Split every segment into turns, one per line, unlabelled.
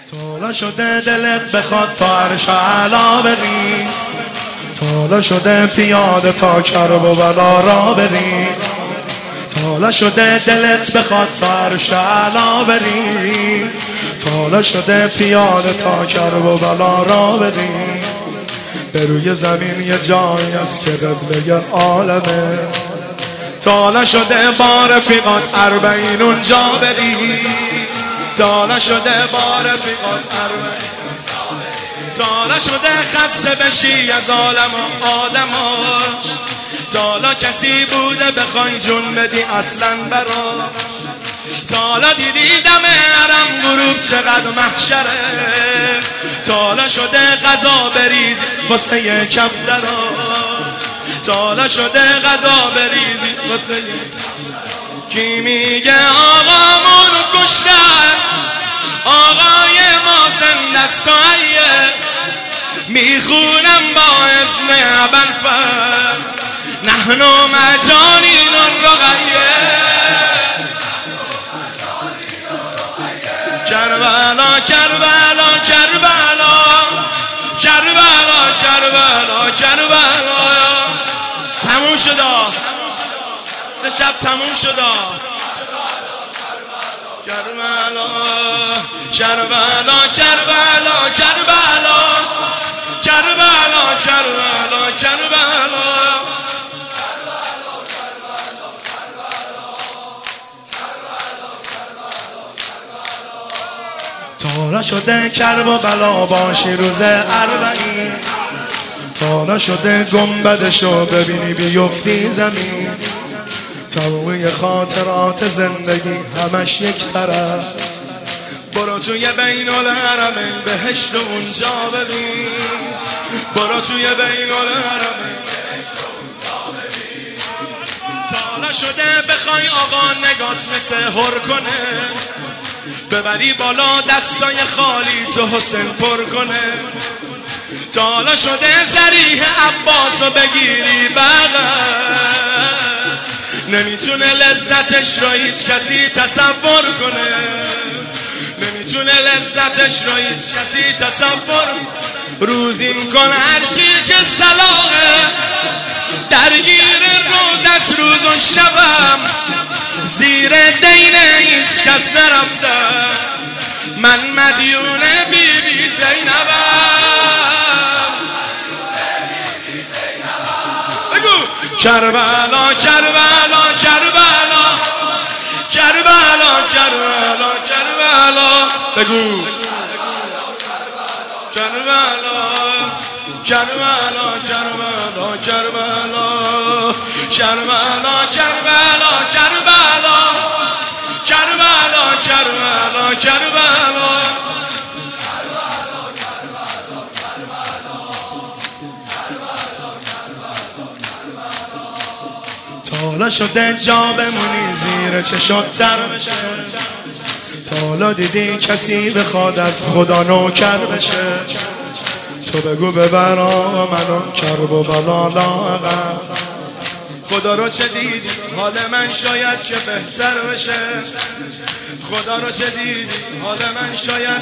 تالا شده دلت بخواد تا عرش اعلا بری، تالا شده پیاده تا کرب و بلا را بری، تالا شده دلت بخواد تا عرش اعلا بری، تالا شده پیاده تا کرب و بلا را بری. به روی زمین یه جایی است که قبله عالمه، تالا شده با رفیقات اربعین اونجا بری، تالا شده با رفیقات اربعین، تالا شده خسته بشی از عالم و آدماش، تالا کسی بوده بخوای جون بدی اصلا برا، تالا دیدی دم حرم غروب چقدر محشره، تالا شده غذا بریزی واسه یه کف درا، تالا شده غذا بریزی واسه یه. کی میگه آقامونو کشتن، آقای ما زندست و حیه، میخونم با اسم ابوالفضل نحن مجانین الرقیه. کربلا کربلا کربلا کربلا کربلا کربلا. تموم شد، سه شب تموم شد. کربلا کربلا کربلا کربلا کربلا کربلا کربلا. تالا شده کرب و بلا باشی روز اربعین، تالا شده گنبدشو ببینی بیفتی زمین، تمامی خاطرات زندگی همش یک طرف، برو توی بین الحرمین بهشت اونجا ببین، برو توی بین الحرمین بهشت اونجا ببین. تالا شده بخوای آقا نگات مثل هر کنه، ببری بالا دستای خالی تو حسین پر کنه، تالا شده ذریح عباسو بگیری بغل، نمیتونه لذتش رو هیچ کسی تصور کنه، نمیتونه لذتش رو هیچ کسی تصور. روزین کن هر چی که صلاحه، درگیر روز از روز و شبم، زیر دین هیچ کس نرفتم، من مدیون بیبی زینبم. بگو کربلا کربلا کربلا کربلا کربلا کربلا. بگو کربلا کربلا کربلا کربلا کربلا کربلا کربلا کربلا کربلا کربلا. تالا شده جا بمونی زیر چشات تر بشه، تالا دیدی کسی بخواد از خدا نوکر بشه، تو بگو ببرا منو کرب و بلا لاغر. خدا رو چه دیدی حال من شاید که بهتر بشه، خدا رو چه دیدی حال من شاید.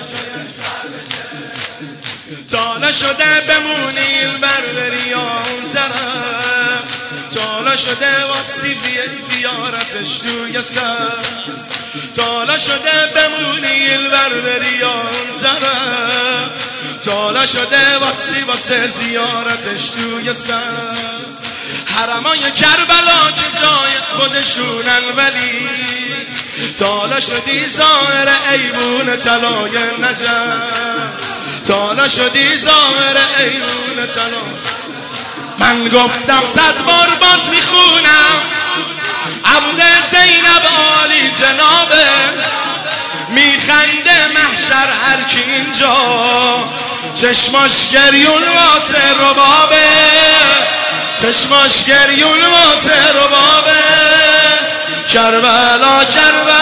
تالا شده بمونی این بر بری یا اون طرف، تالا شده واسی زیارتش توی سر، تالا شده بمونی این بر بری یا اون طرف، تالا شده واسه زیارتش توی سر. حرمای کربلا که جای خودشونن ولی، تالا شدی ظاهر ایوون طلای نجف، تالا شدی ظاهر ایوون طلا. من گفتم 100 بار باز میخونم، عبد زینب عالی جنابه، میخنده محشر هر کی اینجا، چشماش گریون واسه ربابه، چشماش گریون واسه ربابه. کربلا کربلا